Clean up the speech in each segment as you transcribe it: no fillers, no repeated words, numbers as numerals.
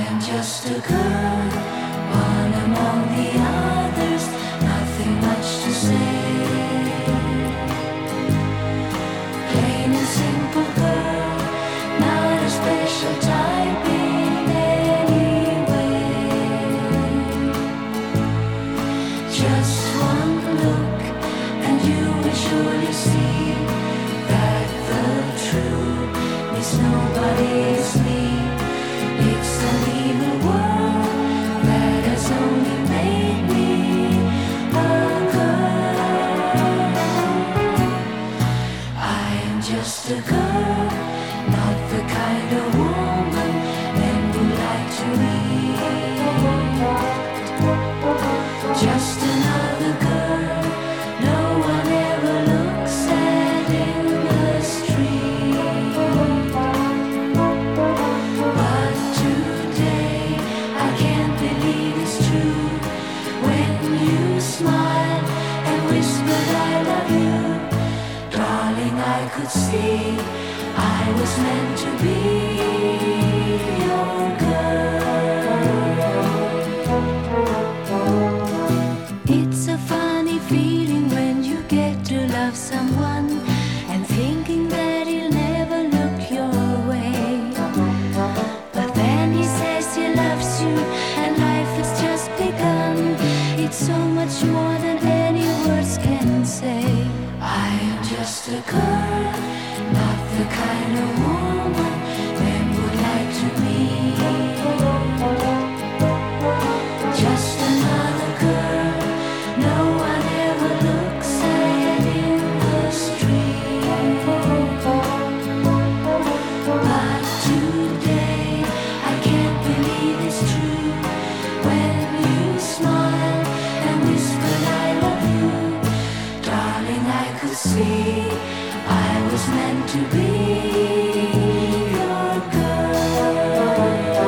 am just a girl, one among the others, nothing much to say. Plain and simple girl, not a special type in any way. Just one look and you will surely see that the truth is nobody is me. It's an evil world that has only made me a girl. I am just a girl, not the kind of woman men would like to meet. Just another girl no one ever looks at in the street. But today I can't believe it's true when you smile and whispered I love you. Darling, I could see I was meant to be your girl. It's a funny feeling when you get to love someone and thinking that he'll never look your way. But then he says he loves you and life has just begun. It's so much more than any words can say. I am just a girl, not the kind of woman men would like to meet. Just another girl no one ever looks at in the street. But today I can't believe it's true when you smile and whisper I love you. Darling, I could see I was meant to be your girl.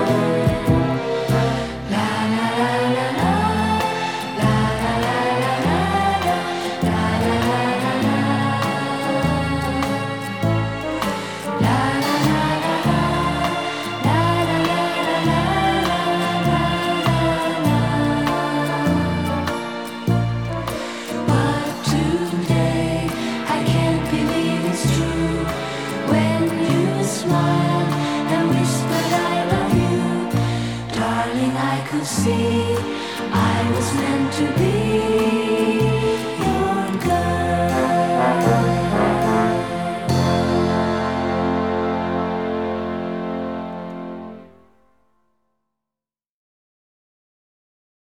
La la la la la, la la la la la, la la la la la, la la la la la, la la la la la. But today I can't believe it's true when you smile and whisper I love you. Darling, I could see I was meant to be